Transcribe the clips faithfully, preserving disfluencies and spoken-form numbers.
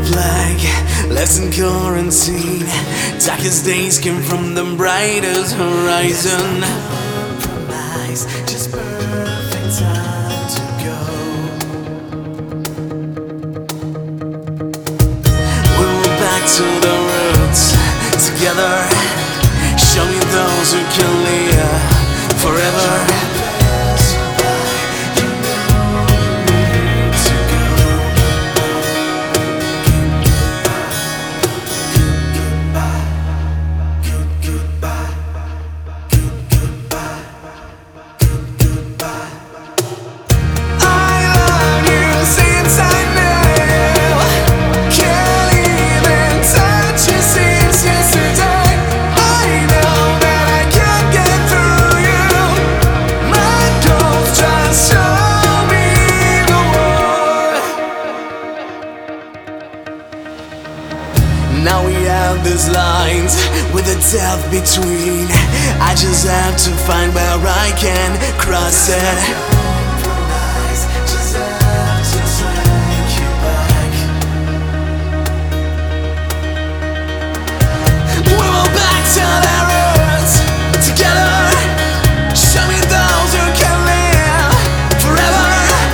flag, lesson quarantine. Darkest days came from the brightest horizon. Compromise, just perfect time to go. We were back to the roots together. Show me those who can live forever. Now we have these lines with a depth between. I just have to find where I can cross it. Just have to take you back. We were back to the roots together. Show me those who can live forever.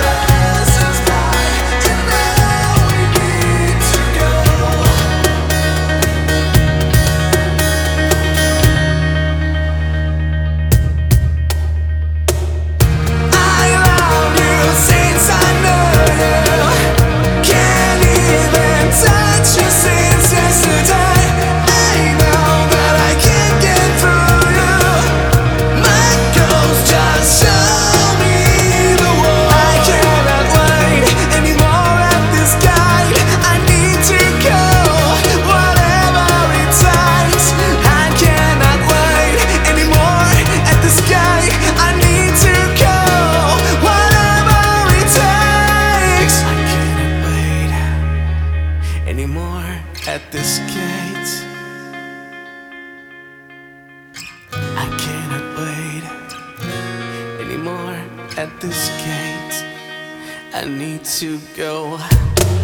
Anymore at this gate. I cannot wait anymore at this gate. I need to go.